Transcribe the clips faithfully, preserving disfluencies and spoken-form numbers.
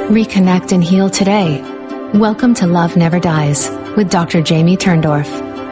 Reconnect and heal today. Welcome to Love Never Dies with Doctor Jamie Turndorf.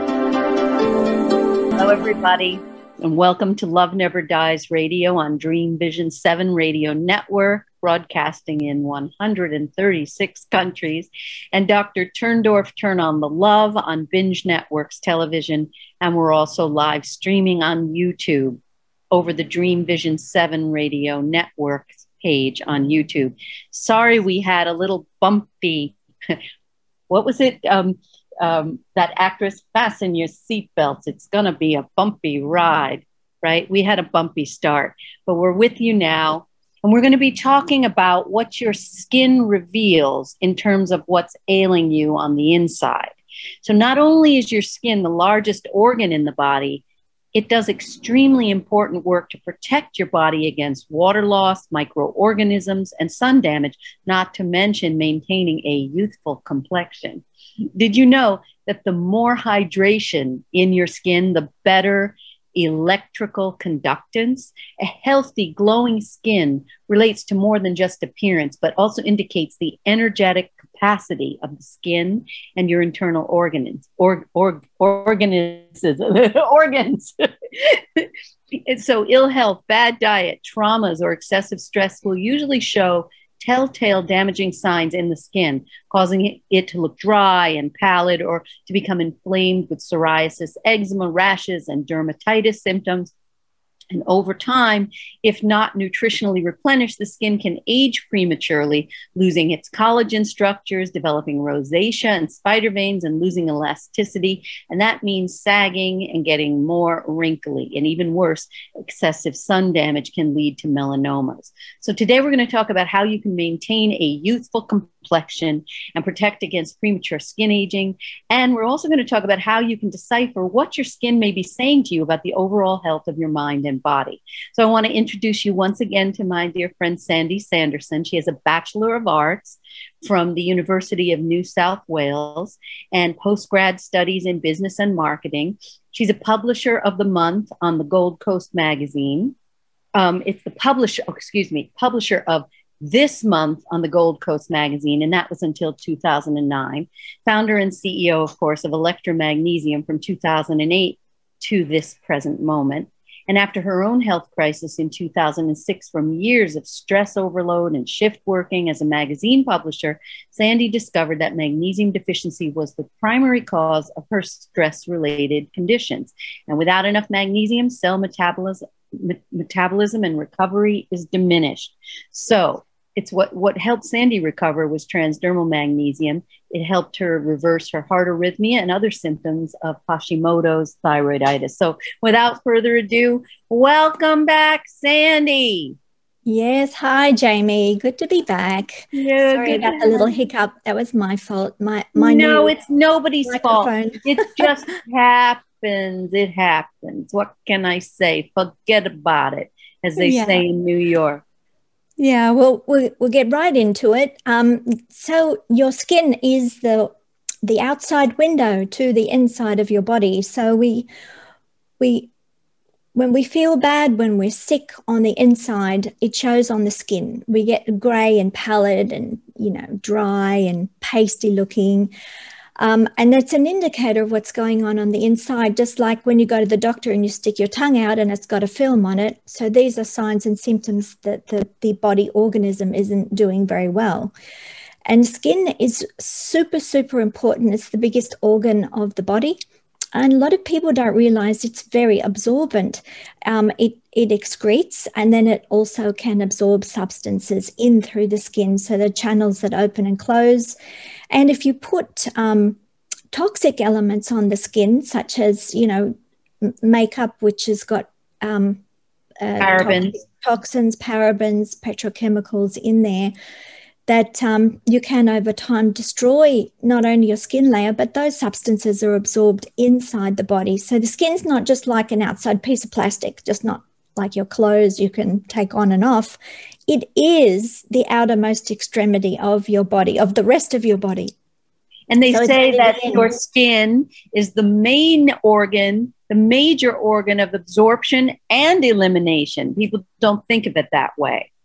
Hello, everybody, and welcome to Love Never Dies Radio on Dream Vision seven Radio Network, broadcasting in one hundred thirty-six countries, and Doctor Turndorf Turn on the Love on Binge Networks television, and we're also live streaming on YouTube over the Dream Vision seven Radio Network page on YouTube. Sorry, we had a little bumpy, what was it? Um, um, that actress, fasten your seatbelts. It's going to be a bumpy ride, right? We had a bumpy start, but we're with you now. And we're going to be talking about what your skin reveals in terms of what's ailing you on the inside. So not only is your skin the largest organ in the body, it does extremely important work to protect your body against water loss, microorganisms, and sun damage, not to mention maintaining a youthful complexion. Did you know that the more hydration in your skin, the better electrical conductance? A healthy, glowing skin relates to more than just appearance, but also indicates the energetic capacity of the skin and your internal organs, or, or, organs, organs. And so ill health, bad diet, traumas, or excessive stress will usually show telltale damaging signs in the skin, causing it to look dry and pallid or to become inflamed with psoriasis, eczema, rashes, and dermatitis symptoms. And over time, if not nutritionally replenished, the skin can age prematurely, losing its collagen structures, developing rosacea and spider veins, and losing elasticity. And that means sagging and getting more wrinkly. And even worse, excessive sun damage can lead to melanomas. So today we're going to talk about how you can maintain a youthful complexion and protect against premature skin aging. And we're also going to talk about how you can decipher what your skin may be saying to you about the overall health of your mind and body. So I want to introduce you once again to my dear friend, Sandy Sanderson. She has a Bachelor of Arts from the University of New South Wales and postgrad studies in business and marketing. She's a publisher of the month on the Gold Coast magazine. Um, it's the publisher, oh, excuse me, publisher of this month on the Gold Coast magazine, and that was until two thousand nine. Founder and C E O, of course, of Electromagnesium from two thousand eight to this present moment. And after her own health crisis in two thousand six from years of stress overload and shift working as a magazine publisher, Sandy discovered that magnesium deficiency was the primary cause of her stress-related conditions. And without enough magnesium, cell metabolism, me- metabolism and recovery is diminished. So it's what, what helped Sandy recover was transdermal magnesium. It helped her reverse her heart arrhythmia and other symptoms of Hashimoto's thyroiditis. So without further ado, welcome back, Sandy. Yes. Hi, Jamie. Good to be back. Yeah, Sorry about the little hiccup. That was my fault. My, my No, it's nobody's microphone. fault. It just happens. It happens. What can I say? Forget about it, as they Yeah. say in New York. Yeah, well, we'll we'll get right into it. Um, so your skin is the the outside window to the inside of your body. So we we when we feel bad, when we're sick on the inside, it shows on the skin. We get grey and pallid and, you know, dry and pasty looking. Um, and that's an indicator of what's going on on the inside, just like when you go to the doctor and you stick your tongue out and it's got a film on it. So these are signs and symptoms that the, the body organism isn't doing very well. And skin is super, super important. It's the biggest organ of the body. And a lot of people don't realize it's very absorbent. Um, it, it excretes, and then it also can absorb substances in through the skin. So the channels that open and close. And if you put um, toxic elements on the skin, such as, you know, makeup, which has got um, uh, Parabens. toxic toxins, parabens, petrochemicals in there, that um, you can over time destroy not only your skin layer, but those substances are absorbed inside the body. So the skin's not just like an outside piece of plastic, just not like your clothes you can take on and off. It is the outermost extremity of your body, of the rest of your body. And they So it's say really that the your end. skin is the main organ, the major organ of absorption and elimination. People don't think of it that way.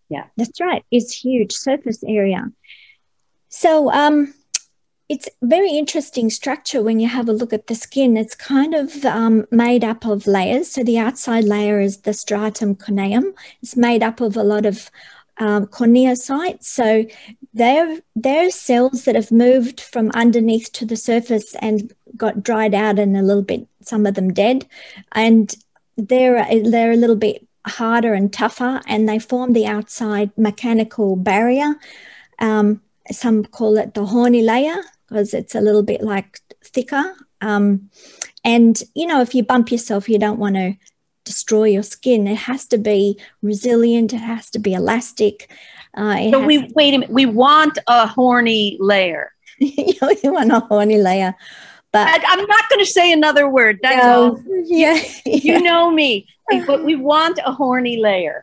Yeah. That's right. It's huge surface area. So um, it's very interesting structure when you have a look at the skin. It's kind of um, made up of layers. So the outside layer is the stratum corneum. It's made up of a lot of um, corneocytes. So they're, they're cells that have moved from underneath to the surface and got dried out and a little bit, some of them dead. And they're, they're a little bit harder and tougher, and they form the outside mechanical barrier. Um, some call it the horny layer because it's a little bit like thicker. Um, and, you know, if you bump yourself, you don't want to destroy your skin. It has to be resilient. It has to be elastic. Uh, so we, wait a minute, we want a horny layer. you want a horny layer. But I, I'm not going to say another word. That's no, all. Yeah, you, yeah. you know me, but we want a horny layer.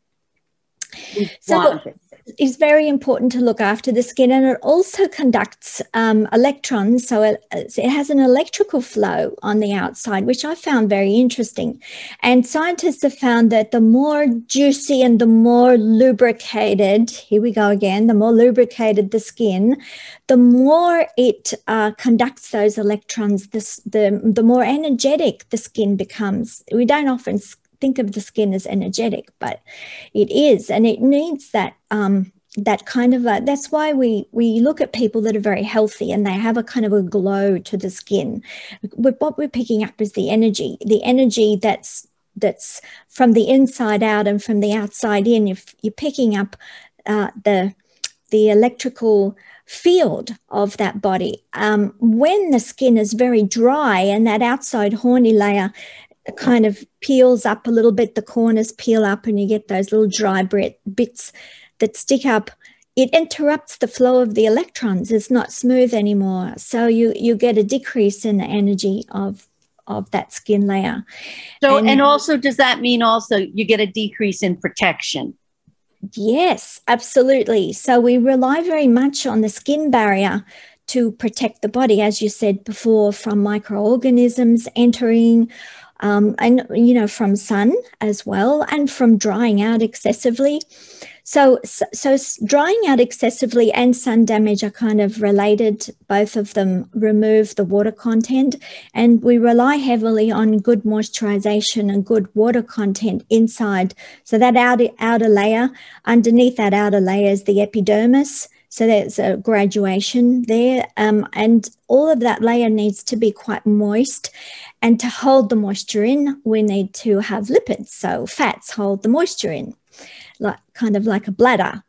We so want it. It's very important to look after the skin, and it also conducts um, electrons. So it, it has an electrical flow on the outside, which I found very interesting. And scientists have found that the more juicy and the more lubricated, here we go again, the more lubricated the skin, the more it uh, conducts those electrons, this, the, the more energetic the skin becomes. We don't often think of the skin as energetic, but it is, and it needs that um, that kind of a, that's why we we look at people that are very healthy and they have a kind of a glow to the skin. What we're picking up is the energy, the energy that's that's from the inside out and from the outside in. You're, you're picking up uh, the the electrical field of that body. Um, when the skin is very dry and that outside horny layer kind of peels up a little bit, the corners peel up and you get those little dry bits that stick up, it interrupts the flow of the electrons. It's not smooth anymore. So you, you get a decrease in the energy of, of that skin layer. So, and, and also, does that mean also you get a decrease in protection? Yes, absolutely. So we rely very much on the skin barrier to protect the body, as you said before, from microorganisms entering, Um, and, you know, from sun as well, and from drying out excessively. So, so, so drying out excessively and sun damage are kind of related. Both of them remove the water content, and we rely heavily on good moisturization and good water content inside. So that outer, outer layer, underneath that outer layer is the epidermis. So there's a graduation there, um, and all of that layer needs to be quite moist. And to hold the moisture in, we need to have lipids. So fats hold the moisture in, like kind of like a bladder.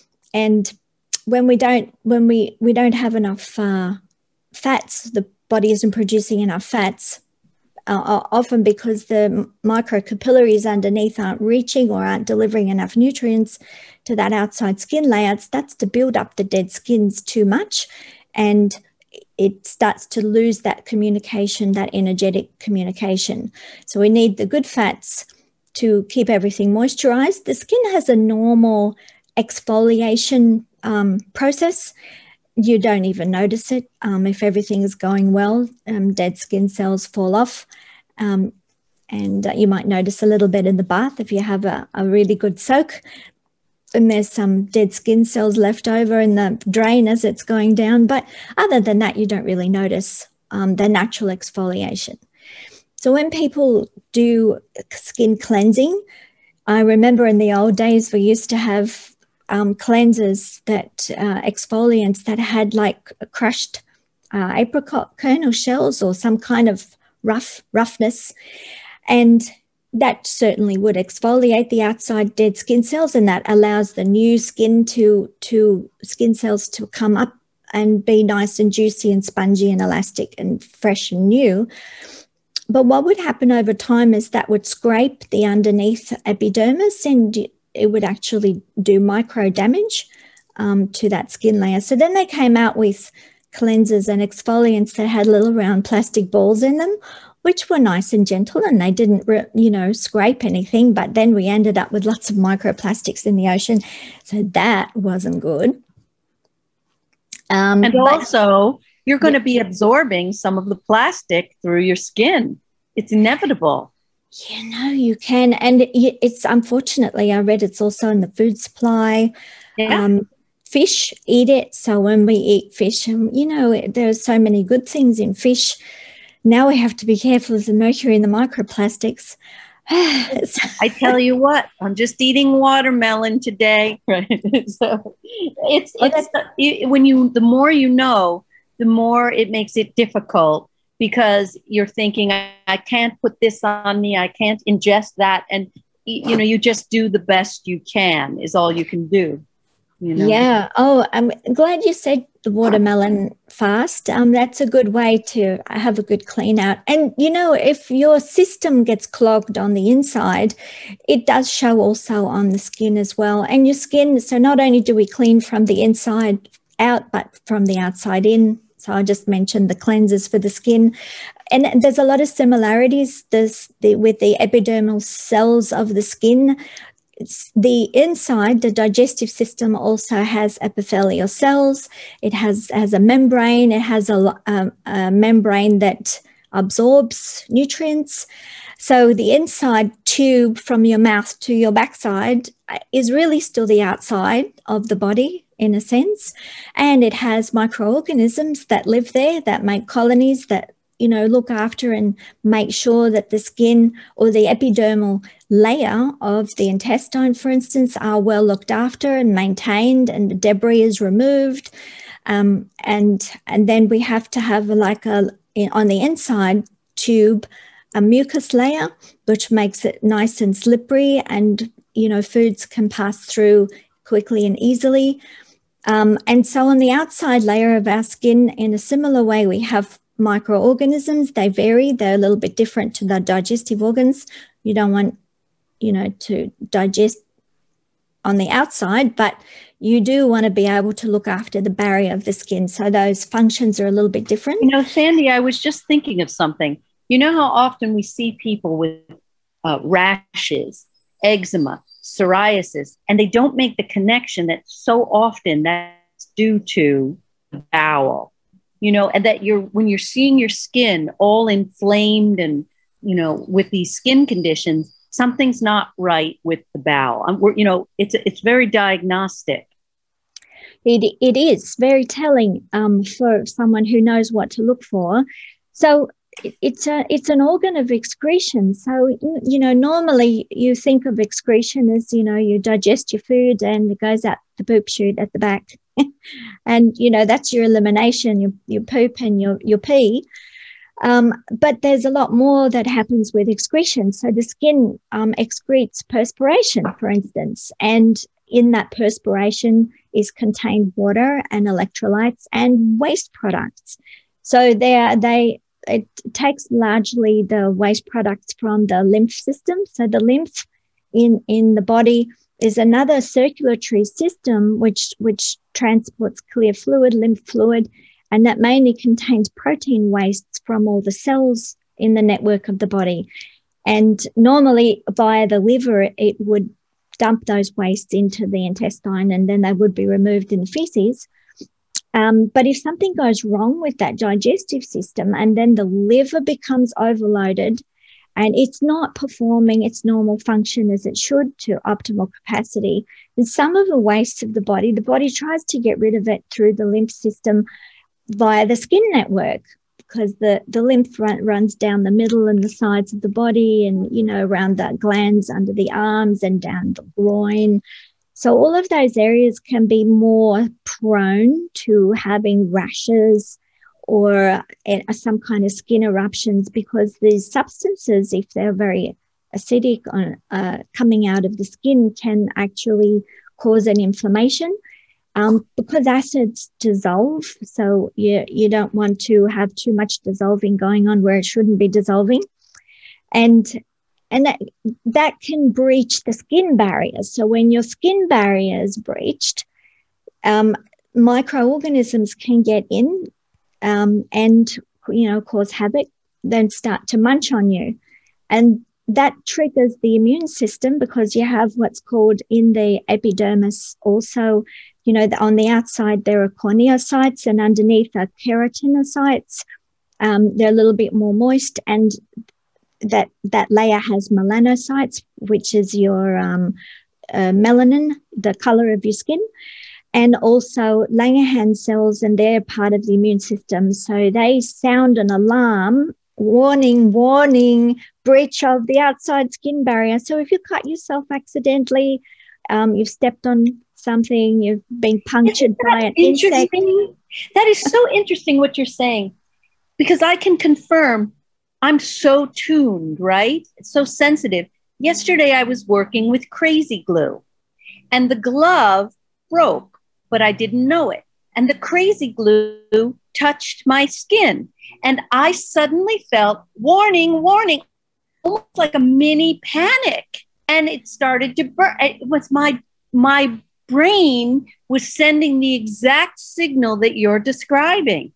And when we don't, when we, we don't have enough uh, fats, the body isn't producing enough fats, uh, often because the microcapillaries underneath aren't reaching or aren't delivering enough nutrients to that outside skin layer. It starts to build up the dead skins too much, and it starts to lose that communication, that energetic communication. So we need the good fats to keep everything moisturized. The skin has a normal exfoliation um, process. You don't even notice it. Um, if everything is going well, um, dead skin cells fall off. Um, and uh, you might notice a little bit in the bath if you have a, a really good soak. And there's some dead skin cells left over in the drain as it's going down. But other than that, you don't really notice um, the natural exfoliation. So when people do skin cleansing, I remember in the old days, we used to have um, cleansers that uh, exfoliants that had like crushed uh, apricot kernel shells or some kind of rough roughness. And that certainly would exfoliate the outside dead skin cells, and that allows the new skin to, to skin cells to come up and be nice and juicy and spongy and elastic and fresh and new. But what would happen over time is that would scrape the underneath epidermis, and it would actually do micro damage um, to that skin layer. So then they came out with cleansers and exfoliants that had little round plastic balls in them, which were nice and gentle, and they didn't, you know, scrape anything. But then we ended up with lots of microplastics in the ocean. So that wasn't good. Um, and but, also, you're going to be absorbing some of the plastic through your skin. It's inevitable. You know, you can. And it- it's unfortunately, I read it's also in the food supply. Yeah. Um, fish eat it. So when we eat fish, um, you know, there are so many good things in fish. Now we have to be careful of the mercury and the microplastics. I tell you what, I'm just eating watermelon today. Right. So it's, Oh, it's it, when you, the more you know, the more it makes it difficult, because you're thinking, I, I can't put this on me. I can't ingest that. And, you know, you just do the best you can is all you can do. You know? Yeah. Oh, I'm glad you said the watermelon fast. Um, that's a good way to have a good clean out. And, you know, if your system gets clogged on the inside, it does show also on the skin as well. And your skin, so not only do we clean from the inside out, but from the outside in. So I just mentioned the cleansers for the skin. And there's a lot of similarities this, the, with the epidermal cells of the skin. It's the inside, the digestive system also has epithelial cells. It has, has a membrane. It has a, a, a membrane that absorbs nutrients. So the inside tube from your mouth to your backside is really still the outside of the body in a sense. And it has microorganisms that live there, that make colonies, that, you know, look after and make sure that the skin or the epidermal layer of the intestine, for instance, are well looked after and maintained, and the debris is removed. Um, and and then we have to have like a, on the inside tube, a mucus layer, which makes it nice and slippery, and, you know, foods can pass through quickly and easily. Um, and so on the outside layer of our skin, in a similar way, we have microorganisms. They vary. They're a little bit different to the digestive organs. You don't want, you know, to digest on the outside, but you do want to be able to look after the barrier of the skin. So those functions are a little bit different. You know, Sandy, I was just thinking of something. You know how often we see people with uh, rashes, eczema, psoriasis, and they don't make the connection that so often that's due to the bowel. You know, and that you're, when you're seeing your skin all inflamed and, you know, with these skin conditions, something's not right with the bowel. Um, we're, you know, it's, it's very diagnostic. It, it is very telling um, for someone who knows what to look for. So it's a, it's an organ of excretion. So, you know, normally you think of excretion as, you know, you digest your food and it goes out the poop chute at the back. And, you know, that's your elimination, your, your poop and your, your pee. Um, but there's a lot more that happens with excretion. So the skin um, excretes perspiration, for instance, and in that perspiration is contained water and electrolytes and waste products. So they are, they, it takes largely the waste products from the lymph system. So the lymph in, in the body is another circulatory system which which transports clear fluid, lymph fluid, and that mainly contains protein wastes from all the cells in the network of the body. And normally via the liver, it would dump those wastes into the intestine, and then they would be removed in the feces. Um, but if something goes wrong with that digestive system and then the liver becomes overloaded, and it's not performing its normal function as it should to optimal capacity, and some of the waste of the body, the body tries to get rid of it through the lymph system via the skin network, because the, the lymph run, runs down the middle and the sides of the body and, you know, around the glands under the arms and down the groin. So all of those areas can be more prone to having rashes or uh, some kind of skin eruptions, because these substances, if they're very acidic on, uh, coming out of the skin, can actually cause an inflammation um, because acids dissolve. So you, you don't want to have too much dissolving going on where it shouldn't be dissolving. And and that, that can breach the skin barriers. So when your skin barrier is breached, um, microorganisms can get in Um, and, you know, cause havoc, then start to munch on you. And that triggers the immune system, because you have what's called in the epidermis also, you know, the, on the outside there are corneocytes and underneath are keratinocytes. Um, they're a little bit more moist, and that that layer has melanocytes, which is your um, uh, melanin, the color of your skin, and also Langerhans cells, and they're part of the immune system. So they sound an alarm, warning, warning, breach of the outside skin barrier. So if you cut yourself accidentally, um, you've stepped on something, you've been punctured by an insect. That is so interesting what you're saying, because I can confirm I'm so tuned, right? It's so sensitive. Yesterday I was working with crazy glue and the glove broke, but I didn't know it. And the crazy glue touched my skin. And I suddenly felt, warning, warning, almost like a mini panic. And it started to burn. It was my, my brain was sending the exact signal that you're describing.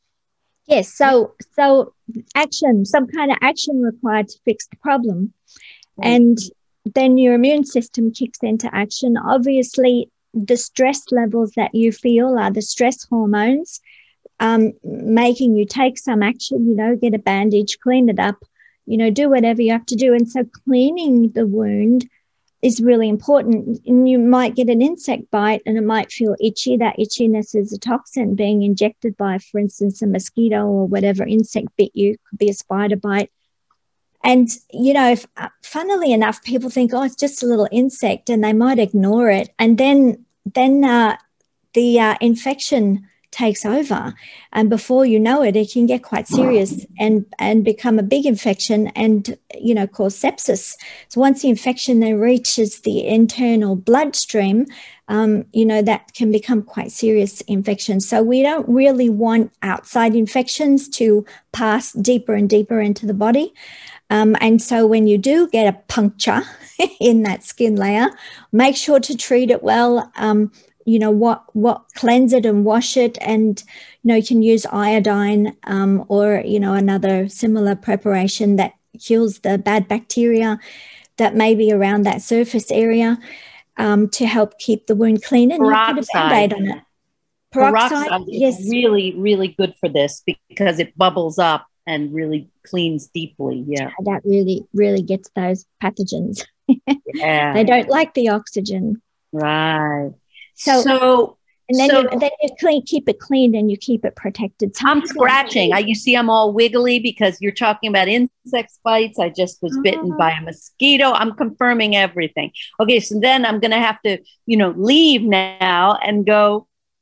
Yes, so so action, some kind of action required to fix the problem. Right. And then your immune system kicks into action. Obviously, the stress levels that you feel are the stress hormones, um, making you take some action, you know, get a bandage, clean it up, you know, do whatever you have to do. And so cleaning the wound is really important. And you might get an insect bite and it might feel itchy. That itchiness is a toxin being injected by, for instance, a mosquito or whatever insect bit you. Could be a spider bite. And, you know, if, uh, funnily enough, people think, oh, it's just a little insect, and they might ignore it. And then then uh, the uh, infection takes over. And before you know it, it can get quite serious and, and become a big infection and, you know, cause sepsis. So once the infection then reaches the internal bloodstream, um, you know, that can become quite serious infection. So we don't really want outside infections to pass deeper and deeper into the body. Um, and so when you do get a puncture in that skin layer, make sure to treat it well. Um, you know, what, what cleanse it and wash it. And, you know, you can use iodine um, or, you know, another similar preparation that kills the bad bacteria that may be around that surface area um, to help keep the wound clean. And Peroxide. You put a Band-Aid on it. Peroxide, Peroxide yes. is really, really good for this because it bubbles up and really cleans deeply. Yeah. That really, really gets those pathogens. Yeah. They don't like the oxygen. Right. So, so and then, so, you, then you clean, keep it clean and you keep it protected. I'm scratching. I, you see, I'm all wiggly because you're talking about insect bites. I just was bitten oh. by a mosquito. I'm confirming everything. Okay, so then I'm going to have to, you know, leave now and go.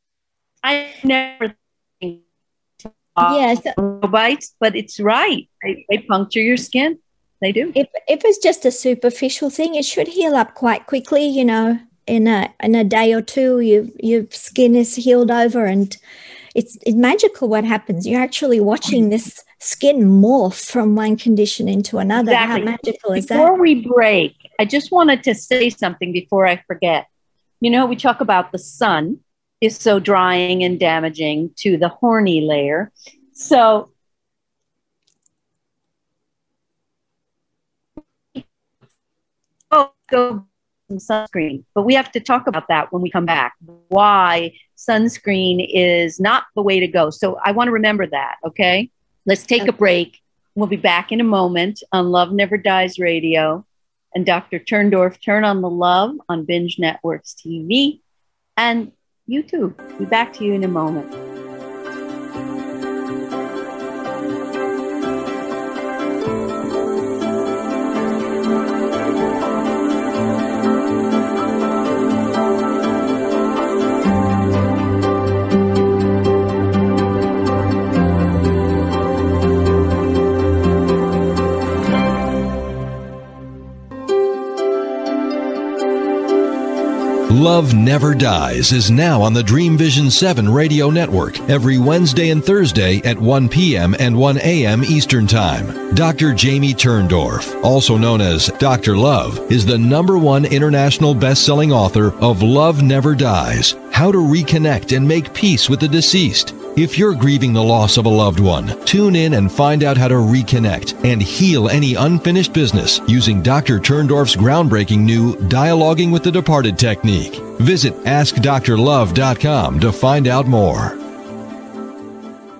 I never think yes, bites, but it's right. They, they puncture your skin. They do. If if it's just a superficial thing, it should heal up quite quickly. You know. In a in a day or two, you, your skin is healed over, and it's, it's magical what happens. You're actually watching this skin morph from one condition into another. Exactly. How magical is that? Before we break, I just wanted to say something before I forget. You know, we talk about the sun is so drying and damaging to the horny layer. So oh, go. Sunscreen, but we have to talk about that when we come back, why sunscreen is not the way to go. So I want to remember that. Okay, let's take okay. a break. We'll be back in a moment on Love Never Dies Radio and Doctor Turndorf. Turn on the love on Binge Networks T V and YouTube. Be back to you in a moment. Love Never Dies is now on the Dream Vision seven radio network every Wednesday and Thursday at one p.m. and one a.m. Eastern Time. Doctor Jamie Turndorf, also known as Doctor Love, is the number one international best-selling author of Love Never Dies, How to Reconnect and Make Peace with the Deceased. If you're grieving the loss of a loved one, tune in and find out how to reconnect and heal any unfinished business using Doctor Turndorf's groundbreaking new Dialoguing with the Departed technique. Visit ask dr love dot com to find out more.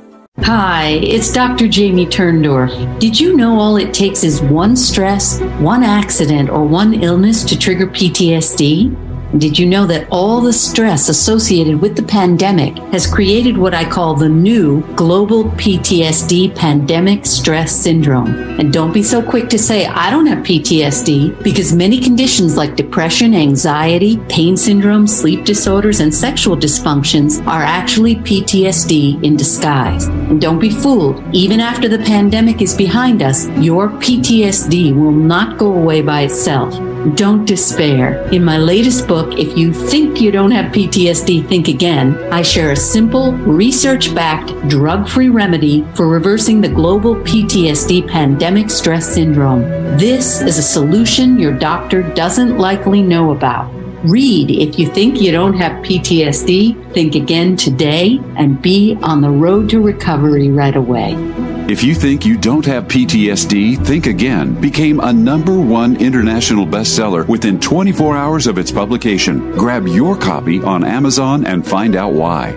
Hi, it's Doctor Jamie Turndorf. Did you know all it takes is one stress, one accident, or one illness to trigger P T S D? Did you know that all the stress associated with the pandemic has created what I call the new global P T S D pandemic stress syndrome? And don't be so quick to say, I don't have P T S D, because many conditions like depression, anxiety, pain syndrome, sleep disorders, and sexual dysfunctions are actually P T S D in disguise. And don't be fooled. Even after the pandemic is behind us, your P T S D will not go away by itself. Don't despair. In my latest book, If You Think You Don't Have P T S D, Think Again, I share a simple, research-backed, drug-free remedy for reversing the global P T S D pandemic stress syndrome. This is a solution your doctor doesn't likely know about. Read If You Think You Don't Have P T S D, Think Again today, and be on the road to recovery right away. If You Think You Don't Have P T S D, Think Again became a number one international bestseller within twenty-four hours of its publication. Grab your copy on Amazon and find out why.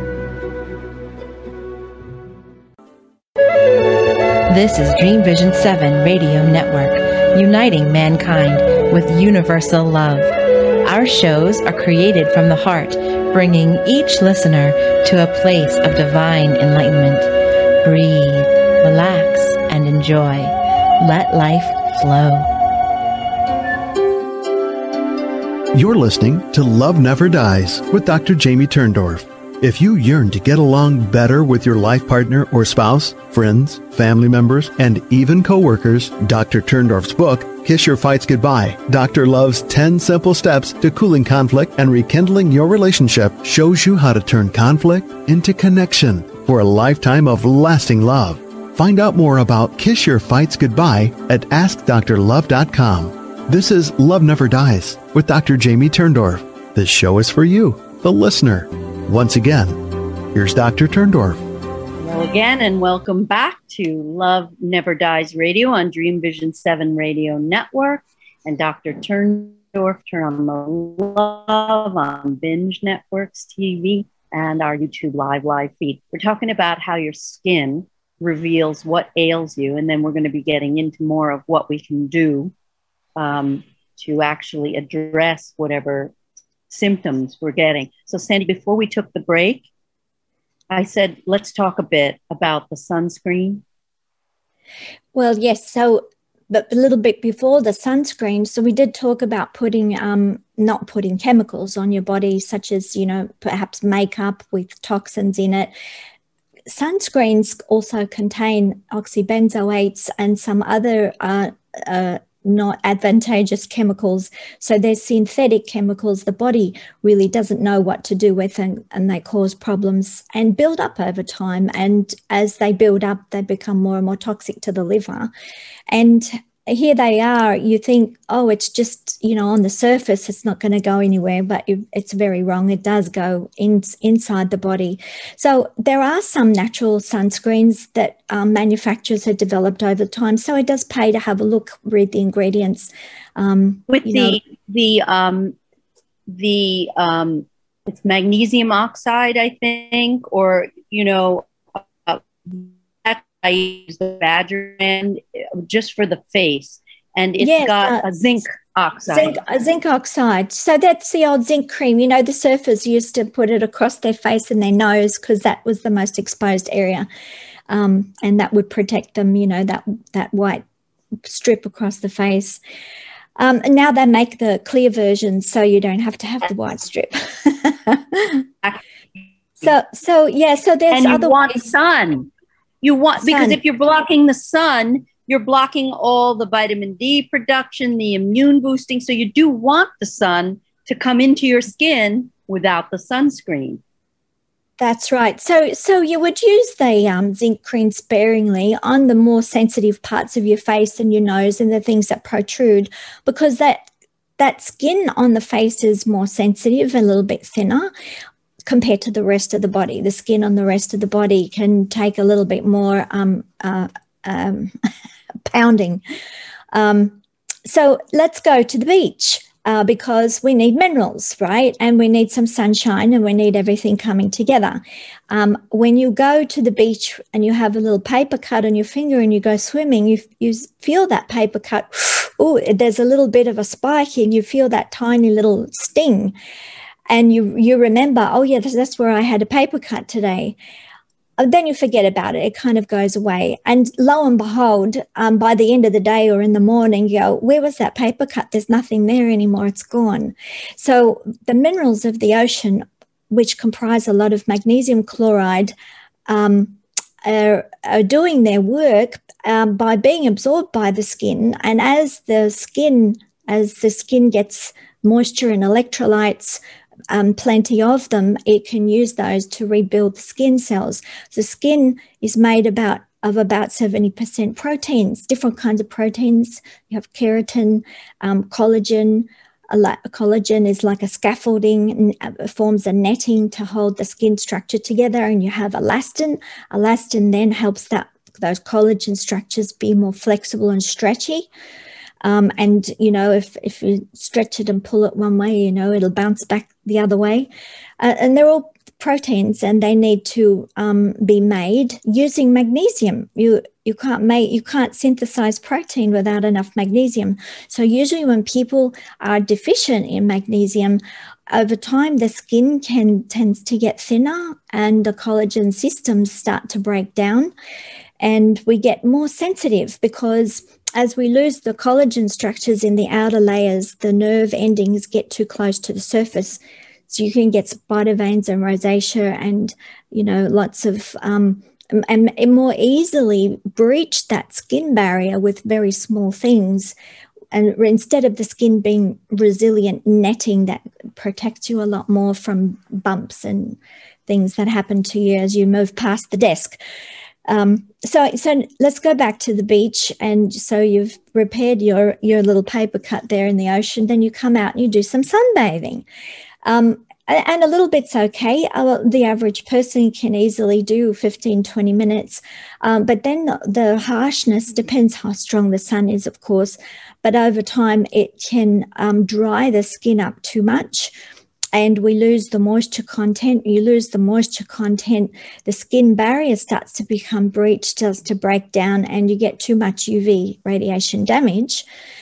This is Dream Vision seven Radio Network, uniting mankind with universal love. Our shows are created from the heart, bringing each listener to a place of divine enlightenment. Breathe, relax, and enjoy. Let life flow. You're listening to Love Never Dies with Doctor Jamie Turndorf. If you yearn to get along better with your life partner or spouse, friends, family members, and even coworkers, Doctor Turndorf's book, Kiss Your Fights Goodbye, Doctor Love's ten Simple Steps to Cooling Conflict and Rekindling Your Relationship, shows you how to turn conflict into connection for a lifetime of lasting love. Find out more about Kiss Your Fights Goodbye at ask dr love dot com. This is Love Never Dies with Doctor Jamie Turndorf. This show is for you, the listener. Once again, here's Doctor Turndorf. Hello again, and welcome back to Love Never Dies Radio on Dream Vision seven Radio Network. And Doctor Turndorf, turn on the love on Binge Networks T V and our YouTube live live feed. We're talking about how your skin reveals what ails you, and then we're going to be getting into more of what we can do um, to actually address whatever symptoms we're getting. So Sandy, before we took the break, I said, let's talk a bit about the sunscreen. Well, yes. So, but a little bit before the sunscreen, so we did talk about putting, um, not putting chemicals on your body, such as, you know, perhaps makeup with toxins in it. Sunscreens also contain oxybenzoates and some other uh, uh, not advantageous chemicals. So there's synthetic chemicals the body really doesn't know what to do with, and, and they cause problems and build up over time. And as they build up, they become more and more toxic to the liver. And here they are, you think, oh, it's just, you know, on the surface, it's not going to go anywhere, but it's very wrong. It does go in, inside the body. So there are some natural sunscreens that um, manufacturers have developed over time. So it does pay to have a look, read the ingredients. Um, With you the, know, the, um, the, um, it's magnesium oxide, I think, or, you know, uh, I use the Badger brand just for the face, and it's yes, got uh, a zinc oxide. Zinc, uh, zinc oxide. So that's the old zinc cream. You know, the surfers used to put it across their face and their nose because that was the most exposed area, um, and that would protect them. You know, that that white strip across the face. Um, and now they make the clear version, so you don't have to have the white strip. so, so yeah. So there's and you other want ways. sun. You want, because Sun. if you're blocking the sun, you're blocking all the vitamin D production, the immune boosting. So you do want the sun to come into your skin without the sunscreen. That's right. So so you would use the um, zinc cream sparingly on the more sensitive parts of your face and your nose and the things that protrude, because that that skin on the face is more sensitive, a little bit thinner compared to the rest of the body. The skin on the rest of the body can take a little bit more um, uh, um, pounding. Um, so let's go to the beach. uh, because we need minerals, right? And we need some sunshine and we need everything coming together. Um, when you go to the beach and you have a little paper cut on your finger and you go swimming, you, you feel that paper cut. Oh, there's a little bit of a spike and you feel that tiny little sting. And you, you remember, oh, yeah, that's where I had a paper cut today. Then you forget about it. It kind of goes away. And lo and behold, um, by the end of the day or in the morning, you go, where was that paper cut? There's nothing there anymore. It's gone. So the minerals of the ocean, which comprise a lot of magnesium chloride, um, are, are doing their work um, by being absorbed by the skin. And as the skin, as the skin gets moisture and electrolytes, Um, plenty of them, it can use those to rebuild the skin cells. The skin is made about of about seventy percent proteins, different kinds of proteins. You have keratin, um, collagen. A la- collagen is like a scaffolding and uh, forms a netting to hold the skin structure together. And you have elastin. Elastin then helps that those collagen structures be more flexible and stretchy. Um, and, you know, if, if you stretch it and pull it one way, you know, it'll bounce back the other way. Uh, and they're all proteins and they need to um, be made using magnesium. You you can't make, you can't synthesize protein without enough magnesium. So usually when people are deficient in magnesium, over time the skin can tends to get thinner and the collagen systems start to break down. And we get more sensitive because as we lose the collagen structures in the outer layers, the nerve endings get too close to the surface. So you can get spider veins and rosacea and, you know, lots of, um, and, and more easily breach that skin barrier with very small things. And instead of the skin being resilient netting that protects you a lot more from bumps and things that happen to you as you move past the desk. Um, so, so let's go back to the beach. And so you've repaired your, your little paper cut there in the ocean. Then you come out and you do some sunbathing. Um, and a little bit's okay. Uh, the average person can easily do fifteen, twenty minutes. Um, but then the, the harshness depends how strong the sun is, of course. But over time, it can um, dry the skin up too much. And we lose the moisture content. You lose the moisture content, the skin barrier starts to become breached, starts to break down, and you get too much U V radiation damage.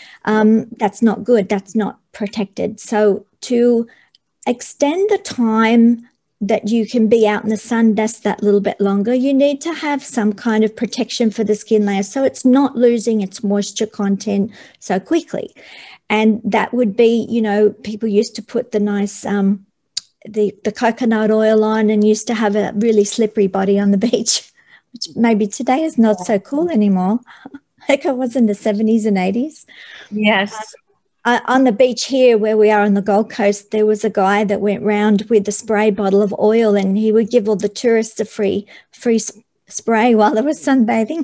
Um, that's not good. That's not protected. So to extend the time that you can be out in the sun just that little bit longer, you need to have some kind of protection for the skin layer so it's not losing its moisture content so quickly. And that would be, you know, people used to put the nice, um, the, the coconut oil on and used to have a really slippery body on the beach, which maybe today is not so cool anymore, like it was in the seventies and eighties. Yes. Uh, on the beach here where we are on the Gold Coast, there was a guy that went round with a spray bottle of oil and he would give all the tourists a free, free sp- spray while they were sunbathing.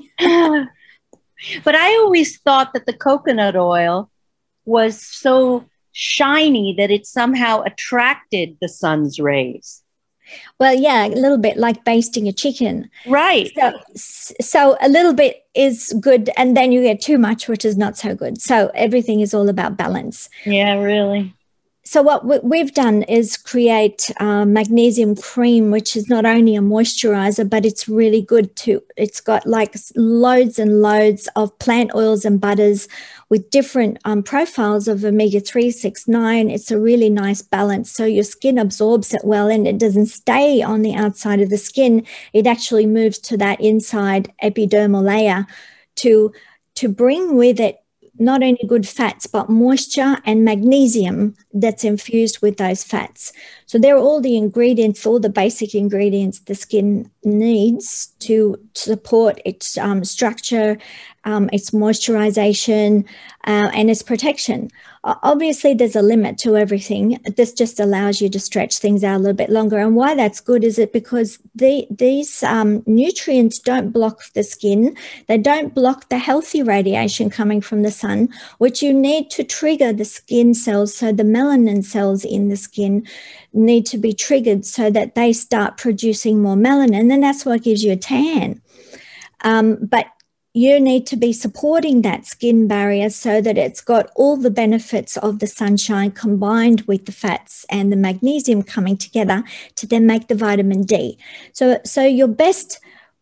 But I always thought that the coconut oil was so shiny that it somehow attracted the sun's rays. Well, yeah, a little bit like basting a chicken. Right. So, so a little bit is good, and then you get too much, which is not so good. So everything is all about balance. Yeah, really. So what we've done is create uh, magnesium cream, which is not only a moisturizer, but it's really good too. It's got like loads and loads of plant oils and butters with different um, profiles of omega three, six, nine. It's a really nice balance. So your skin absorbs it well and it doesn't stay on the outside of the skin. It actually moves to that inside epidermal layer to, to bring with it not only good fats, but moisture and magnesium that's infused with those fats. So they're all the ingredients, all the basic ingredients the skin needs to support its um, structure, um, its moisturization, uh, and its protection. Obviously, there's a limit to everything. This just allows you to stretch things out a little bit longer. And why that's good is it because the, these um, nutrients don't block the skin. They don't block the healthy radiation coming from the sun, which you need to trigger the skin cells. So the melanin cells in the skin need to be triggered so that they start producing more melanin. And that's what gives you a tan. Um, but you need to be supporting that skin barrier so that it's got all the benefits of the sunshine combined with the fats and the magnesium coming together to then make the vitamin D. So, so your best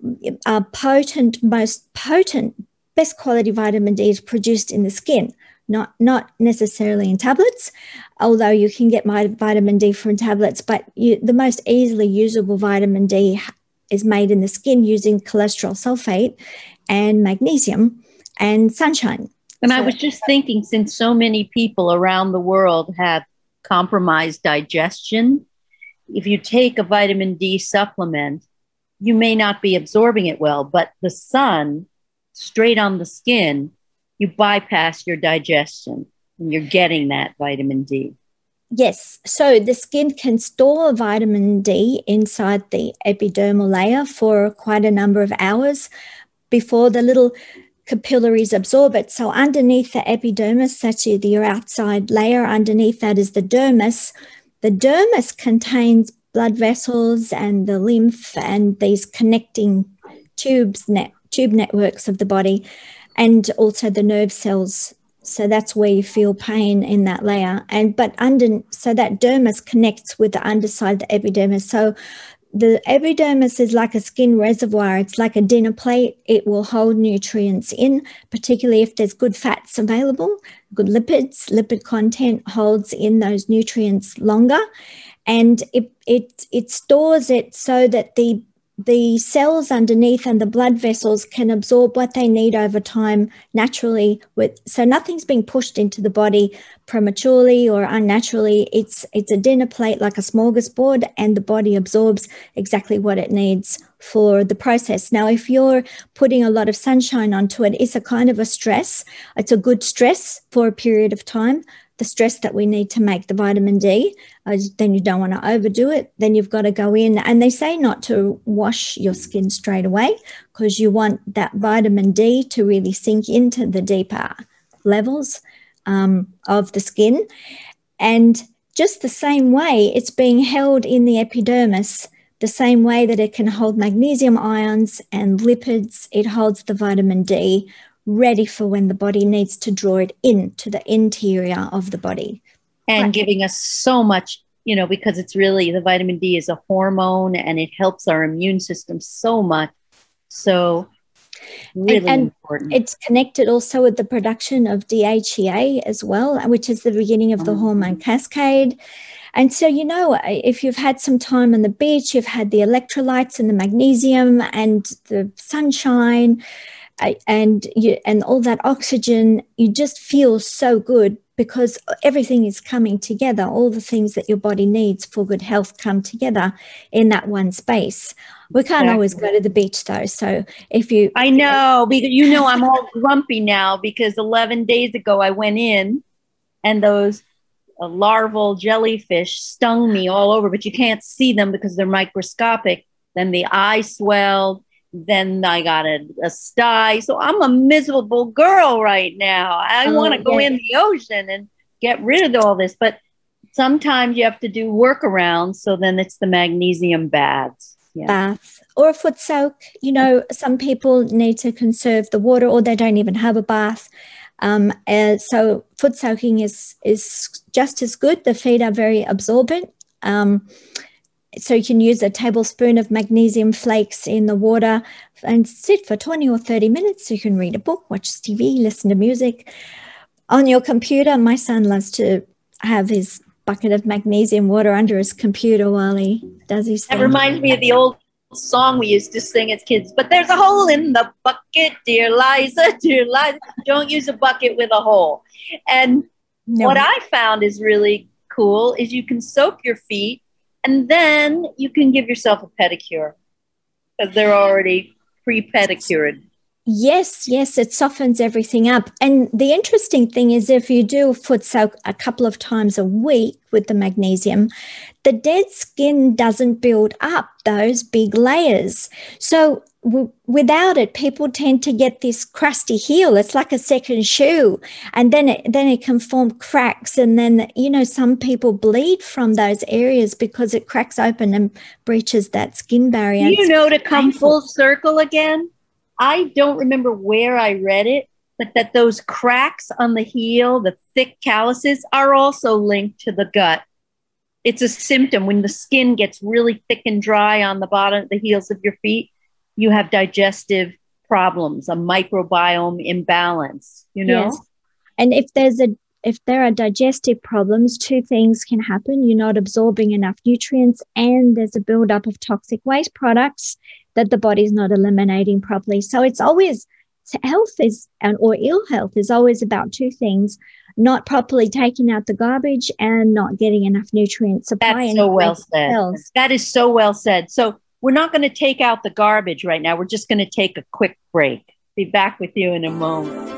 uh, potent, most potent, best quality vitamin D is produced in the skin, not, not necessarily in tablets, although you can get my vitamin D from tablets, but you, the most easily usable vitamin D is made in the skin using cholesterol sulfate and magnesium and sunshine. And so, I was just thinking, since so many people around the world have compromised digestion, if you take a vitamin D supplement, you may not be absorbing it well, but the sun straight on the skin, you bypass your digestion and you're getting that vitamin D. Yes. So the skin can store vitamin D inside the epidermal layer for quite a number of hours before the little capillaries absorb it. So underneath the epidermis, that's your outside layer, underneath that is the dermis. The dermis contains blood vessels and the lymph and these connecting tubes, net, tube networks of the body, and also the nerve cells. So that's where you feel pain in that layer. And but under so that dermis connects with the underside of the epidermis. So the epidermis is like a skin reservoir. It's like a dinner plate. It will hold nutrients in, particularly if there's good fats available, good lipids. Lipid content holds in those nutrients longer, and it it it stores it so that the the cells underneath and the blood vessels can absorb what they need over time naturally. With so nothing's being pushed into the body prematurely or unnaturally. It's it's a dinner plate like a smorgasbord, and the body absorbs exactly what it needs for the process. Now, if you're putting a lot of sunshine onto it, it's a kind of a stress. It's a good stress for a period of time. The stress that we need to make the vitamin D, uh, then you don't want to overdo it. Then you've got to go in, and they say not to wash your skin straight away because you want that vitamin D to really sink into the deeper levels um, of the skin. And just the same way it's being held in the epidermis, the same way that it can hold magnesium ions and lipids, it holds the vitamin D ready for when the body needs to draw it into the interior of the body. And right. Giving us so much, you know, because it's really, the vitamin D is a hormone and it helps our immune system so much. So really and, and important. It's connected also with the production of D H E A as well, which is the beginning of the mm-hmm. hormone cascade. And so, you know, if you've had some time on the beach, you've had the electrolytes and the magnesium and the sunshine, and you, and all that oxygen, you just feel so good because everything is coming together. All the things that your body needs for good health come together in that one space. We can't exactly. always go to the beach though. So if you... I know, because you know I'm all grumpy now because eleven days ago I went in and those uh, larval jellyfish stung me all over, but you can't see them because they're microscopic. Then the eye swelled. Then I got a, a sty. So I'm a miserable girl right now. I oh, want to go yeah. in the ocean and get rid of all this. But sometimes you have to do workarounds. So then it's the magnesium baths. Yeah. Bath or a foot soak. You know, some people need to conserve the water or they don't even have a bath. Um, uh, so foot soaking is, is just as good. The feet are very absorbent. Um, So you can use a tablespoon of magnesium flakes in the water and sit for twenty or thirty minutes. You can read a book, watch T V, listen to music. On your computer, my son loves to have his bucket of magnesium water under his computer while he does his thing. That reminds me of the old song we used to sing as kids. But there's a hole in the bucket, dear Liza, dear Liza. Don't use a bucket with a hole. And no. What I found is really cool is you can soak your feet, and then you can give yourself a pedicure because they're already pre-pedicured. Yes, yes, it softens everything up. And the interesting thing is if you do a foot soak a couple of times a week with the magnesium, the dead skin doesn't build up those big layers. So w- without it, people tend to get this crusty heel. It's like a second shoe. And then it, then it can form cracks. And then, you know, some people bleed from those areas because it cracks open and breaches that skin barrier. You know, to come full circle again, I don't remember where I read it, but that those cracks on the heel, the thick calluses, are also linked to the gut. It's a symptom when the skin gets really thick and dry on the bottom, the heels of your feet, you have digestive problems, a microbiome imbalance, you know? Yes. And if there's a if there are digestive problems, two things can happen. You're not absorbing enough nutrients, and there's a buildup of toxic waste products that the body's not eliminating properly. So it's always, health is, or ill health is always about two things: not properly taking out the garbage and not getting enough nutrient supply. That's so well said. Cells. That is so well said. So we're not going to take out the garbage right now. We're just going to take a quick break. Be back with you in a moment.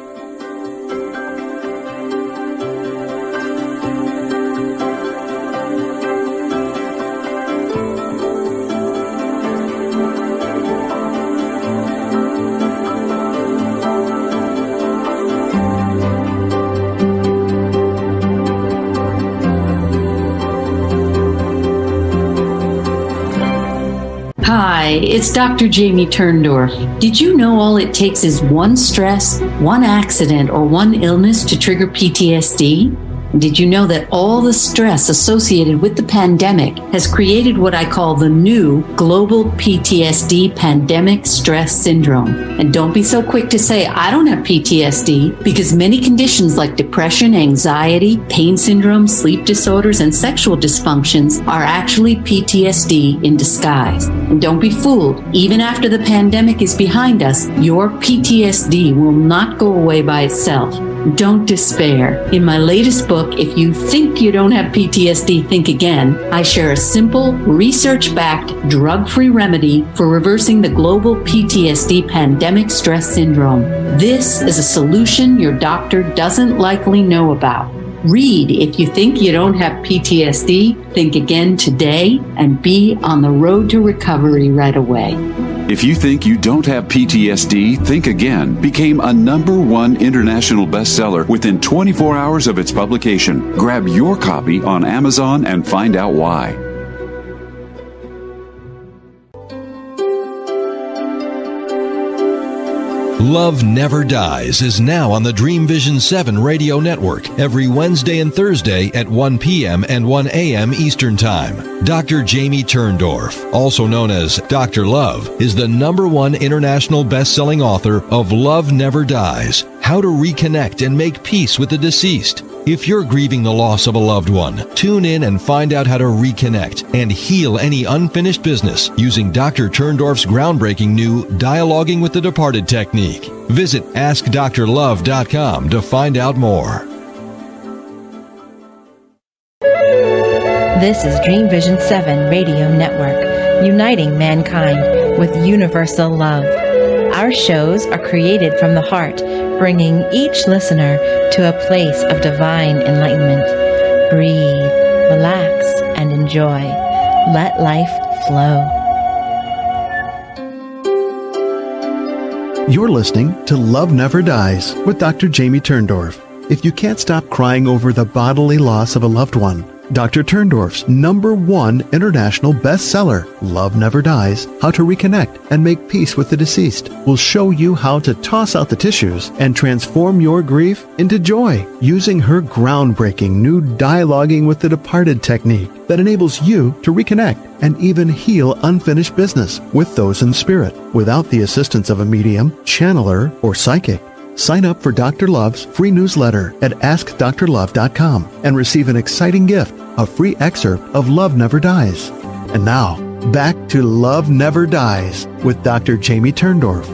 Hi, it's Doctor Jamie Turndorf. Did you know all it takes is one stress, one accident, or one illness to trigger P T S D? Did you know that all the stress associated with the pandemic has created what I call the new global P T S D pandemic stress syndrome? And don't be so quick to say, I don't have P T S D, because many conditions like depression, anxiety, pain syndrome, sleep disorders, and sexual dysfunctions are actually P T S D in disguise. And don't be fooled. Even after the pandemic is behind us, your P T S D will not go away by itself. Don't despair. In my latest book, If You Think You Don't Have P T S D, Think Again, I share a simple, research-backed, drug-free remedy for reversing the global P T S D pandemic stress syndrome. This is a solution your doctor doesn't likely know about. Read If You Think You Don't Have P T S D, Think Again today, and be on the road to recovery right away. If You Think You Don't Have P T S D, Think Again became a number one international bestseller within twenty-four hours of its publication. Grab your copy on Amazon and find out why. Love Never Dies is now on the Dream Vision seven radio network every Wednesday and Thursday at one p.m. and one a.m. Eastern Time. Doctor Jamie Turndorf, also known as Doctor Love, is the number one international best-selling author of Love Never Dies, How to Reconnect and Make Peace with the Deceased. If you're grieving the loss of a loved one, tune in and find out how to reconnect and heal any unfinished business using Doctor Turndorf's groundbreaking new Dialoguing with the Departed technique. Visit ask dr love dot com to find out more. This is Dream Vision seven Radio Network, uniting mankind with universal love. Our shows are created from the heart, bringing each listener to a place of divine enlightenment. Breathe, relax, and enjoy. Let life flow. You're listening to Love Never Dies with Doctor Jamie Turndorf. If you can't stop crying over the bodily loss of a loved one, Doctor Turndorf's number one international bestseller, Love Never Dies, How to Reconnect and Make Peace with the Deceased, will show you how to toss out the tissues and transform your grief into joy using her groundbreaking new Dialoguing with the Departed technique that enables you to reconnect and even heal unfinished business with those in spirit without the assistance of a medium, channeler, or psychic. Sign up for Doctor Love's free newsletter at ask dr love dot com and receive an exciting gift, a free excerpt of Love Never Dies. And now, back to Love Never Dies with Doctor Jamie Turndorf.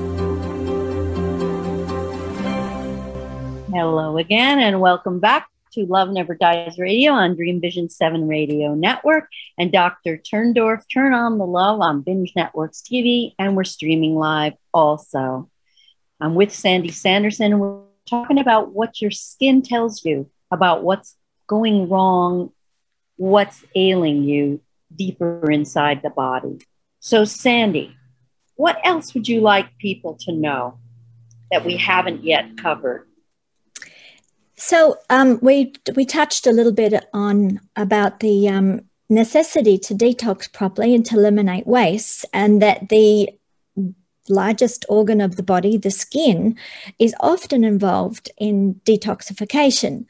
Hello again, and welcome back to Love Never Dies Radio on Dream Vision seven Radio Network. And Doctor Turndorf, turn on the love on Binge Networks T V, and we're streaming live also. I'm with Sandy Sanderson, and we're talking about what your skin tells you about what's going wrong, what's ailing you deeper inside the body. So, Sandy, what else would you like people to know that we haven't yet covered? So um, we we touched a little bit on about the um, necessity to detox properly and to eliminate waste, and that the largest organ of the body, the skin, is often involved in detoxification.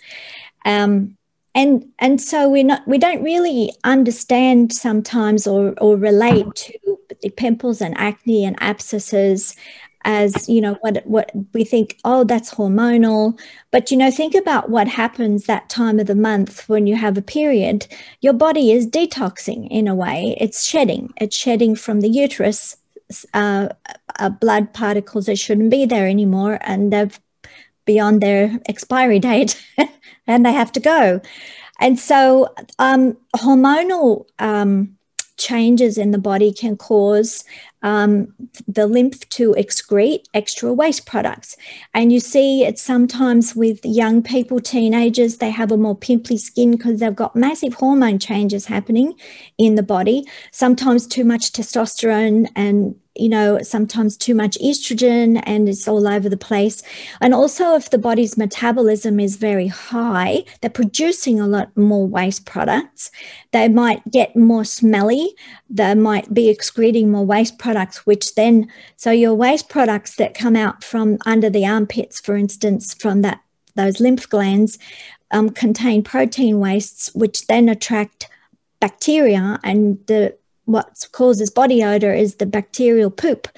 Um, and and so we're not, we don't really understand sometimes or, or relate to the pimples and acne and abscesses as, you know, what what we think, oh, that's hormonal. But, you know, think about what happens that time of the month when you have a period. Your body is detoxing in a way. It's shedding. It's shedding from the uterus uh, uh, blood particles that shouldn't be there anymore, and they've beyond their expiry date and they have to go. And so um, hormonal um, changes in the body can cause um, the lymph to excrete extra waste products. And you see it sometimes with young people, teenagers, they have a more pimply skin because they've got massive hormone changes happening in the body, sometimes too much testosterone and, you know, sometimes too much estrogen, and it's all over the place. And also if the body's metabolism is very high, they're producing a lot more waste products. They might get more smelly. They might be excreting more waste products, which then, so your waste products that come out from under the armpits, for instance, from that those lymph glands, um, contain protein wastes, which then attract bacteria, and the what causes body odor is the bacterial poop.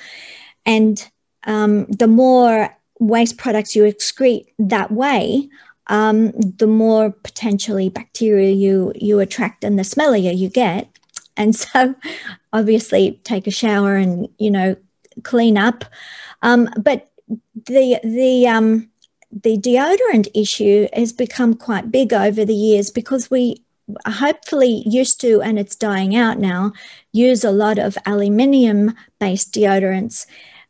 And um, the more waste products you excrete that way, um, the more potentially bacteria you, you attract and the smellier you get. And so obviously take a shower and, you know, clean up. Um, but the, the, um, the deodorant issue has become quite big over the years because we hopefully used to, and it's dying out now, use a lot of aluminium-based deodorants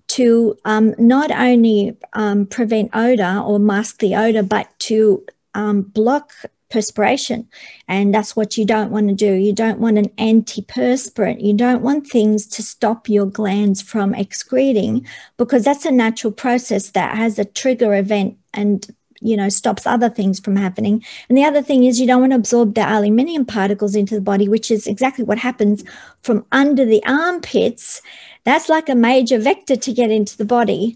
to um, not only um, prevent odor or mask the odor, but to um, block perspiration. And that's what you don't want to do. You don't want an antiperspirant. You don't want things to stop your glands from excreting, because that's a natural process that has a trigger event and, you know, stops other things from happening. And the other thing is you don't want to absorb the aluminium particles into the body, which is exactly what happens from under the armpits. That's like a major vector to get into the body.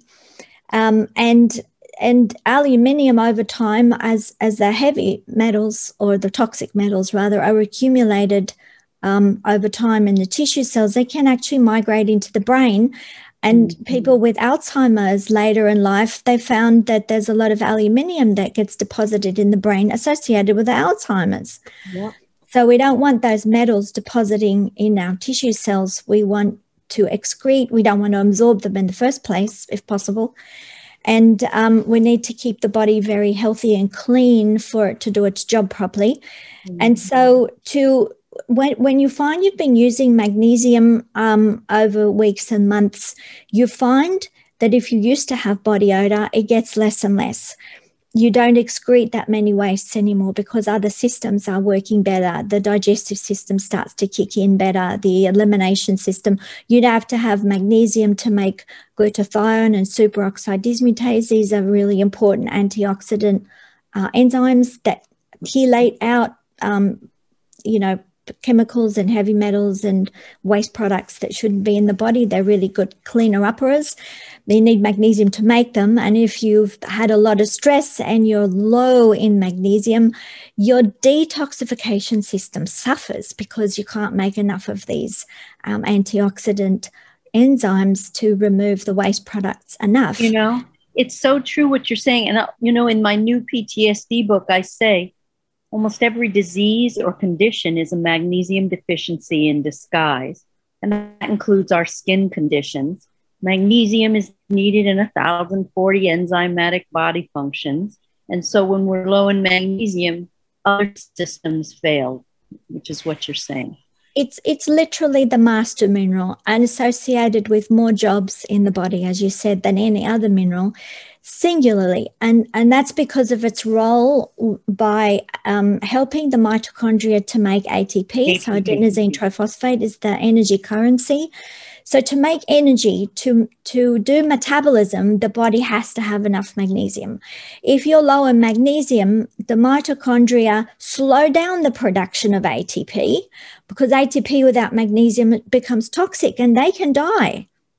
Um, and and aluminium over time, as, as the heavy metals, or the toxic metals rather, are accumulated um, over time in the tissue cells, they can actually migrate into the brain. And mm-hmm. people with Alzheimer's later in life, they found that there's a lot of aluminium that gets deposited in the brain associated with Alzheimer's. Yep. So we don't want those metals depositing in our tissue cells. We want to excrete. We don't want to absorb them in the first place, if possible. And um, we need to keep the body very healthy and clean for it to do its job properly. Mm-hmm. And so to When, when you find you've been using magnesium um, over weeks and months, you find that if you used to have body odor, it gets less and less. You don't excrete that many wastes anymore because other systems are working better. The digestive system starts to kick in better, the elimination system. You'd have to have magnesium to make glutathione and superoxide dismutase. These are really important antioxidant uh, enzymes that chelate out, um, you know, chemicals and heavy metals and waste products that shouldn't be in the body. They're really good cleaner-uppers. You need magnesium to make them. And if you've had a lot of stress and you're low in magnesium, your detoxification system suffers because you can't make enough of these um, antioxidant enzymes to remove the waste products enough. You know, it's so true what you're saying. And, uh, you know, in my new P T S D book, I say, almost every disease or condition is a magnesium deficiency in disguise, and that includes our skin conditions. Magnesium is needed in one thousand forty enzymatic body functions, and so when we're low in magnesium, other systems fail, which is what you're saying. It's it's literally the master mineral and associated with more jobs in the body, as you said, than any other mineral, singularly. And, and that's because of its role by um, helping the mitochondria to make A T P. A T P. So adenosine triphosphate is the energy currency. So to make energy, to, to do metabolism, the body has to have enough magnesium. If you're low in magnesium, the mitochondria slow down the production of A T P, because A T P without magnesium becomes toxic and they can die.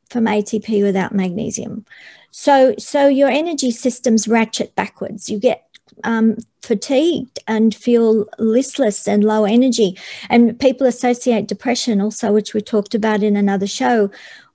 from A T P without magnesium. So, so your energy systems ratchet backwards. You get um, fatigued and feel listless and low energy. And people associate depression also, which we talked about in another show.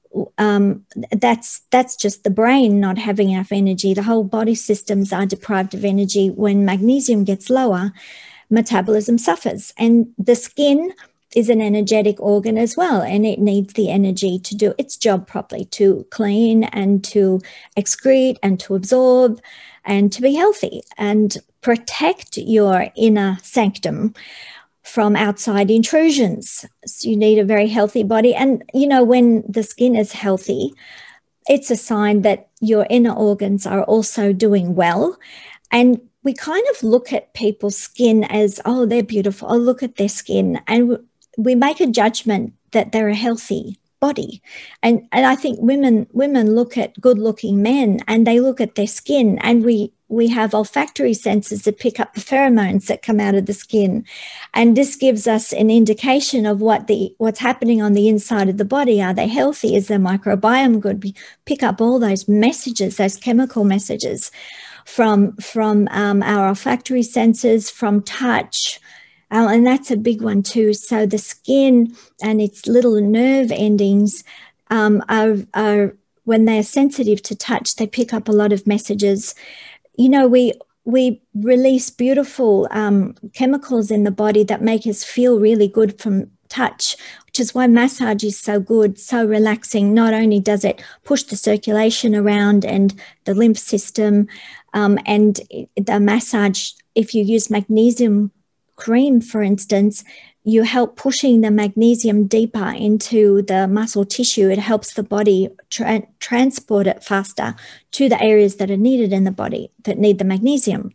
Um, that's that's just the brain not having enough energy. The whole body systems are deprived of energy. When magnesium gets lower, metabolism suffers. And the skin is an energetic organ as well, and it needs the energy to do its job properly, to clean and to excrete and to absorb and to be healthy and protect your inner sanctum from outside intrusions. So you need a very healthy body. And, you know, when the skin is healthy, it's a sign that your inner organs are also doing well. And we kind of look at people's skin as, oh, they're beautiful. Oh, look at their skin. And we make a judgment that they're a healthy body. And and I think women women look at good-looking men and they look at their skin, and we we have olfactory senses that pick up the pheromones that come out of the skin. And this gives us an indication of what the what's happening on the inside of the body. Are they healthy? Is their microbiome good? We pick up all those messages, those chemical messages from, from um, our olfactory senses, from touch. Uh, and that's a big one too. So the skin and its little nerve endings um, are, are, when they're sensitive to touch, they pick up a lot of messages. You know, we we release beautiful um, chemicals in the body that make us feel really good from touch, which is why massage is so good, so relaxing. Not only does it push the circulation around and the lymph system, um, and the massage, if you use magnesium cream, for instance, you help pushing the magnesium deeper into the muscle tissue. It helps the body tra- transport it faster to the areas that are needed in the body that need the magnesium.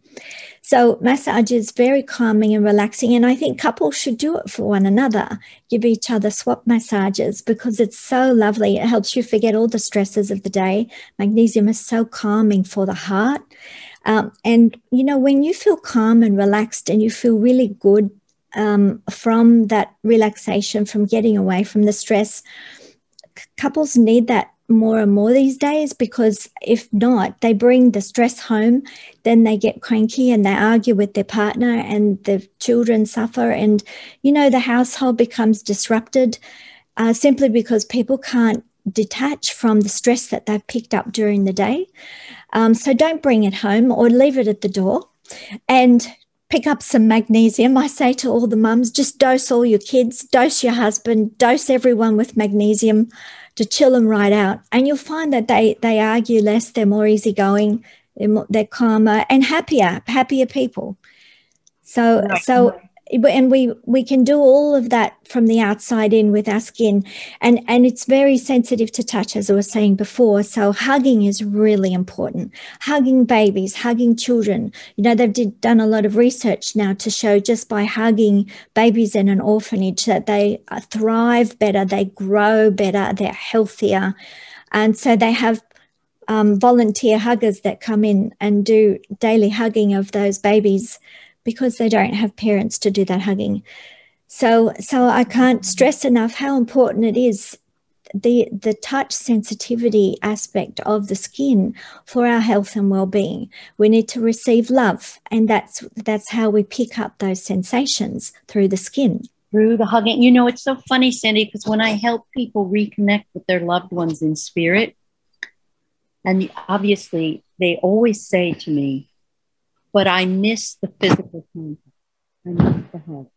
So massage is very calming and relaxing, and I think couples should do it for one another. Give each other swap massages because it's so lovely. It helps you forget all the stresses of the day. Magnesium is so calming for the heart. Um, and, you know, when you feel calm and relaxed and you feel really good um, from that relaxation, from getting away from the stress, c- couples need that more and more these days, because if not, they bring the stress home, then they get cranky and they argue with their partner and the children suffer. And, you know, the household becomes disrupted uh, simply because people can't detach from the stress that they've picked up during the day. Um, so don't bring it home or leave it at the door, and pick up some magnesium. I say to all the mums, just dose all your kids, dose your husband, dose everyone with magnesium to chill them right out. And you'll find that they, they argue less, they're more easygoing, they're, more, they're calmer and happier, happier people. So, right. so, and we, we can do all of that from the outside in with our skin. And, and it's very sensitive to touch, as I was saying before. So hugging is really important. Hugging babies, hugging children. You know, they've did, done a lot of research now to show just by hugging babies in an orphanage that they thrive better, they grow better, they're healthier. And so they have um, volunteer huggers that come in and do daily hugging of those babies, because they don't have parents to do that hugging. So so I can't stress enough how important it is, the, the touch sensitivity aspect of the skin for our health and well-being. We need to receive love, and that's that's how we pick up those sensations, through the skin. Through the hugging. You know, it's so funny, Cindy, because when I help people reconnect with their loved ones in spirit, and obviously they always say to me, but I miss the physical contact. I miss the hug.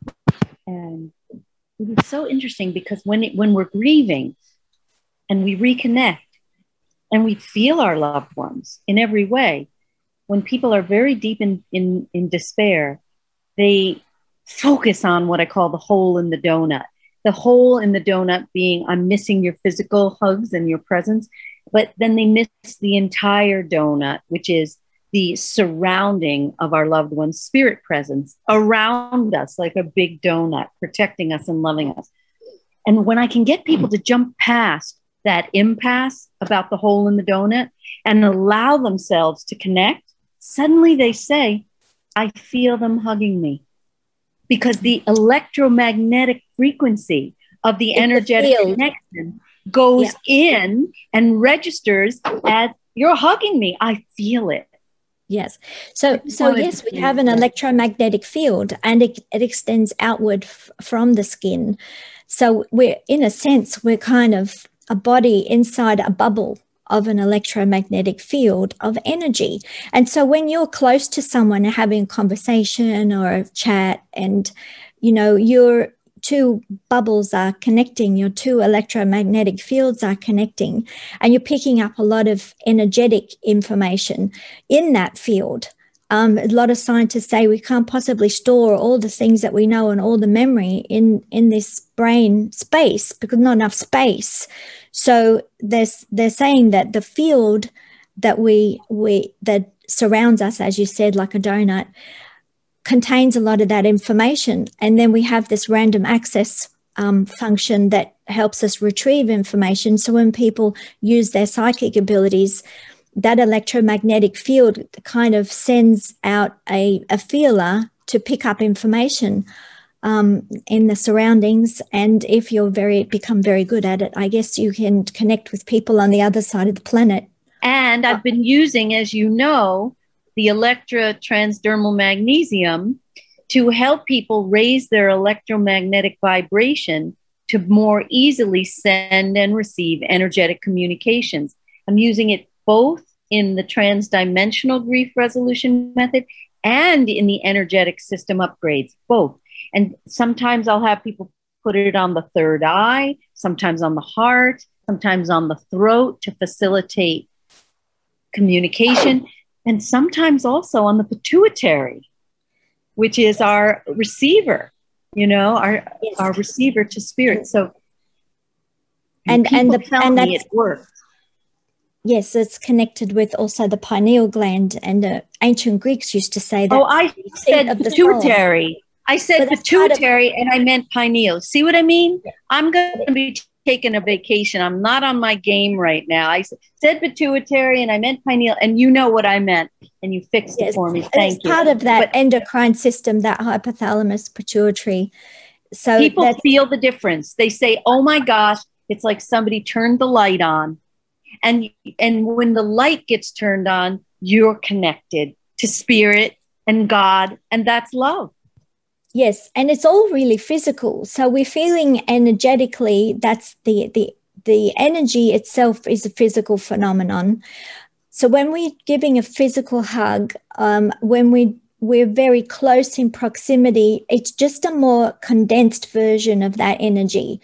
And it is so interesting, because when it, when we're grieving and we reconnect and we feel our loved ones in every way, when people are very deep in, in, in despair, they focus on what I call the hole in the donut. The hole in the donut being, I'm missing your physical hugs and your presence, but then they miss the entire donut, which is the surrounding of our loved one's spirit presence around us, like a big donut, protecting us and loving us. And when I can get people to jump past that impasse about the hole in the donut and allow themselves to connect, suddenly they say, I feel them hugging me. Because the electromagnetic frequency of the energetic connection goes yeah. in and registers as you're hugging me. I feel it. Yes. So, so yes, we have an electromagnetic field, and it, it extends outward f- from the skin. So we're, in a sense, we're kind of a body inside a bubble of an electromagnetic field of energy. And so when you're close to someone and having a conversation or a chat, and, you know, your two bubbles are connecting, your two electromagnetic fields are connecting, and you're picking up a lot of energetic information in that field. Um, a lot of scientists say we can't possibly store all the things that we know and all the memory in, in this brain space because not enough space. So there's, they're saying that the field that we we that surrounds us, as you said, like a donut, contains a lot of that information. And then we have this random access um, function that helps us retrieve information. So when people use their psychic abilities, that electromagnetic field kind of sends out a, a feeler to pick up information um, in the surroundings. And if you're very become very good at it, I guess you can connect with people on the other side of the planet. And I've been using, as you know, the Electra transdermal magnesium to help people raise their electromagnetic vibration to more easily send and receive energetic communications. I'm using it both in the transdimensional grief resolution method and in the energetic system upgrades, both. And sometimes I'll have people put it on the third eye, sometimes on the heart, sometimes on the throat to facilitate communication, and sometimes also on the pituitary, which is our receiver, you know, our yes. our receiver to spirit. So, and and, and the tell and me it works. Yes, it's connected with also the pineal gland, and the ancient Greeks used to say that. Oh, I said pituitary. I said pituitary, and I meant pineal. See what I mean? Yeah. I'm going to be taking a vacation. I'm not on my game right now. I said pituitary, and I meant pineal, and you know what I meant, and you fixed yes. it for me. Thank it's you. It's part of that but endocrine system, that hypothalamus, pituitary. So people feel the difference. They say, "Oh my gosh, it's like somebody turned the light on." And, and when the light gets turned on, you're connected to spirit and God, and that's love. Yes, and it's all really physical. So we're feeling energetically, that's the, the, the energy itself is a physical phenomenon. So when we're giving a physical hug, um, when we, we're very close in proximity, it's just a more condensed version of that energy.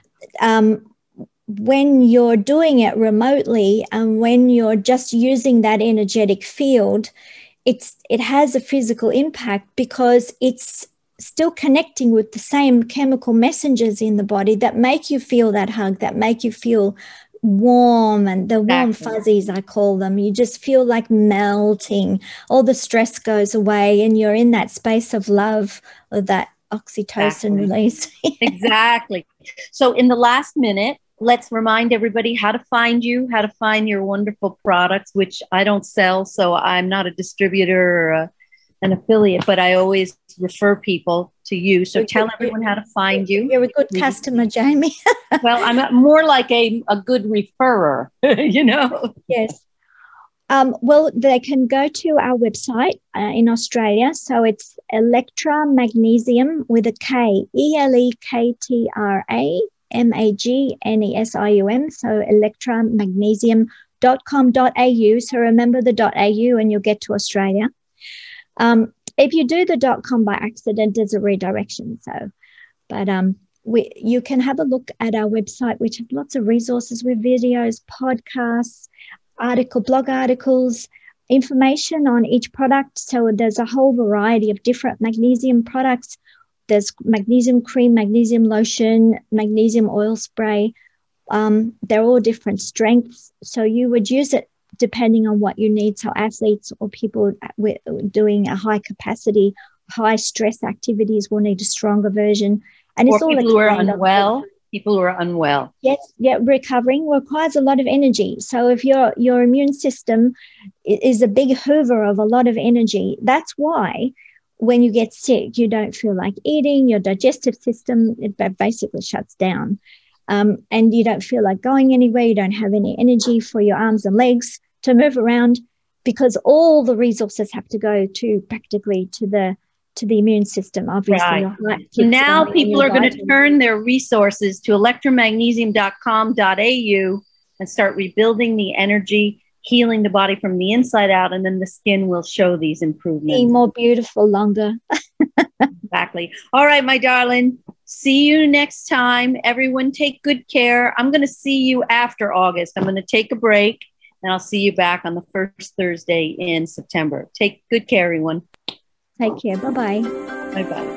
Um, when you're doing it remotely and when you're just using that energetic field, it's it has a physical impact because it's still connecting with the same chemical messengers in the body that make you feel that hug, that make you feel warm, and the warm exactly. fuzzies, I call them. You just feel like melting. All the stress goes away and you're in that space of love, or that oxytocin exactly. release. Exactly. So in the last minute, let's remind everybody how to find you, how to find your wonderful products, which I don't sell, so I'm not a distributor or a, an affiliate, but I always refer people to you. So tell everyone how to find you. You're a good customer, Jamie. Well, I'm a, more like a, a good referrer, you know? Yes. Um, well, they can go to our website uh, in Australia. So it's Electra Magnesium with a K, E L E K T R A. M A G N E S I U M, so electra magnesium dot com dot A U. So remember the .au and you'll get to Australia. Um, if you do the .com by accident, there's a redirection. So, but um, we you can have a look at our website, which has lots of resources with videos, podcasts, article, blog articles, information on each product. So there's a whole variety of different magnesium products. There's magnesium cream, magnesium lotion, magnesium oil spray. Um, they're all different strengths. So you would use it depending on what you need. So athletes or people doing a high capacity, high stress activities will need a stronger version. And or it's all people who are unwell. People who are unwell. Yes, yeah, recovering requires a lot of energy. So if your your immune system is a big hoover of a lot of energy, that's why when you get sick, you don't feel like eating, your digestive system, it basically shuts down. um, and you don't feel like going anywhere, you don't have any energy for your arms and legs to move around, because all the resources have to go to practically to the to the immune system. Obviously, right. your heart So now going, people are going to vitamin. turn their resources to electromagnesium dot com dot a u and start rebuilding the energy, healing the body from the inside out, and then the skin will show these improvements. Be more beautiful longer. Exactly. All right, my darling. See you next time. Everyone take good care. I'm going to see you after August. I'm going to take a break, and I'll see you back on the first Thursday in September. Take good care, everyone. Take care. Bye-bye. Bye-bye.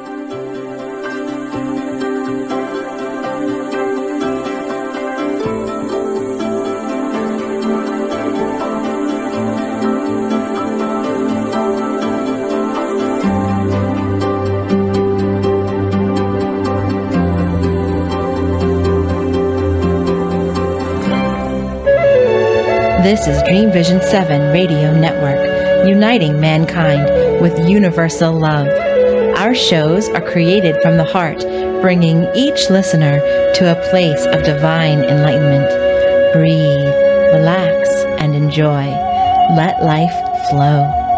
This is Dream Vision seven Radio Network, uniting mankind with universal love. Our shows are created from the heart, bringing each listener to a place of divine enlightenment. Breathe, relax, and enjoy. Let life flow.